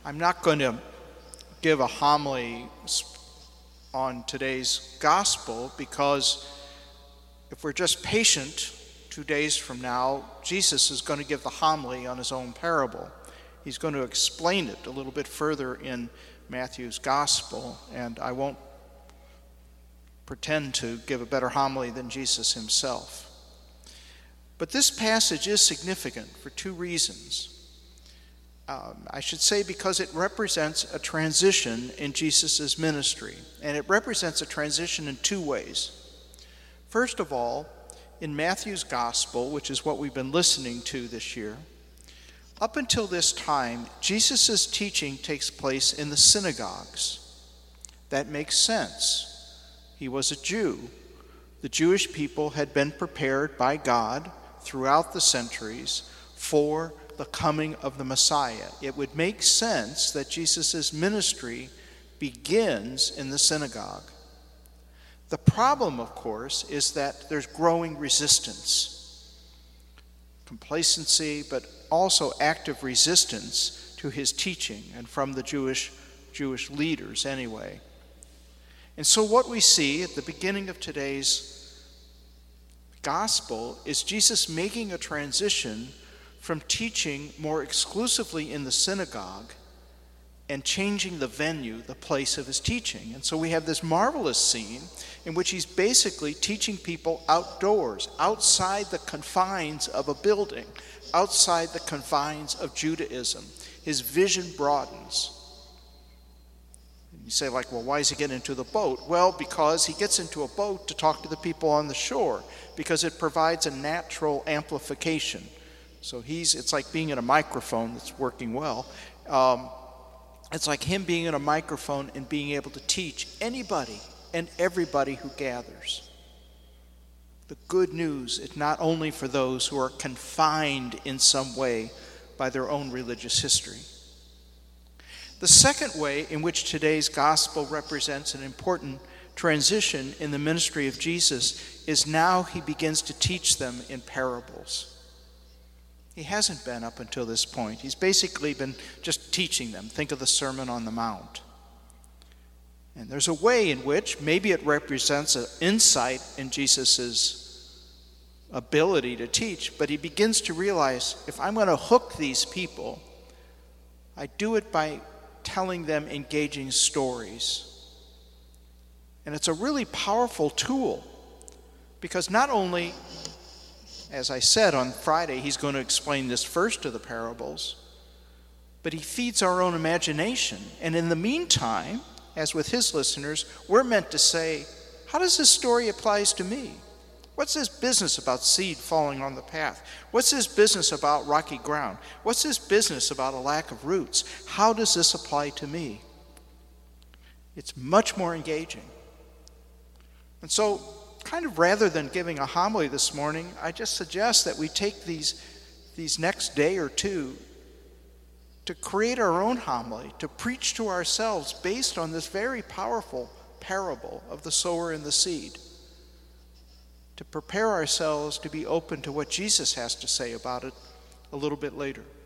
I'm not going to give a homily on today's gospel because if we're just patient, 2 days from now, Jesus is going to give the homily on his own parable. He's going to explain it a little bit further in Matthew's gospel, and I won't pretend to give a better homily than Jesus himself. But this passage is significant for 2 reasons. I should say because it represents a transition in Jesus' ministry, and it represents a transition in 2 ways. First of all, in Matthew's gospel, which is what we've been listening to this year, up until this time, Jesus' teaching takes place in the synagogues. That makes sense. He was a Jew. The Jewish people had been prepared by God throughout the centuries for the coming of the Messiah. It would make sense that Jesus' ministry begins in the synagogue. The problem, of course, is that there's growing resistance, complacency, but also active resistance to his teaching, and from the Jewish leaders anyway. And so what we see at the beginning of today's gospel is Jesus making a transition from teaching more exclusively in the synagogue and changing the venue, the place of his teaching. And so we have this marvelous scene in which he's basically teaching people outdoors, outside the confines of a building, outside the confines of Judaism. His vision broadens. You say, like, well, why does he get into the boat? Well, because he gets into a boat to talk to the people on the shore, because it provides a natural amplification. So it's like being in a microphone that's working well. It's like him being in a microphone and being able to teach anybody and everybody who gathers. The good news is not only for those who are confined in some way by their own religious history. The second way in which today's gospel represents an important transition in the ministry of Jesus is now he begins to teach them in parables. He hasn't been up until this point. He's basically been just teaching them. Think of the Sermon on the Mount. And there's a way in which maybe it represents an insight in Jesus' ability to teach, but he begins to realize, if I'm going to hook these people, I do it by telling them engaging stories. And it's a really powerful tool, because not only, as I said on Friday, he's going to explain this first of the parables, but he feeds our own imagination. And in the meantime, as with his listeners, we're meant to say, how does this story apply to me? What's this business about seed falling on the path? What's this business about rocky ground? What's this business about a lack of roots? How does this apply to me? It's much more engaging. And so, kind of rather than giving a homily this morning, I just suggest that we take these next day or two to create our own homily, to preach to ourselves based on this very powerful parable of the sower and the seed, to prepare ourselves to be open to what Jesus has to say about it a little bit later.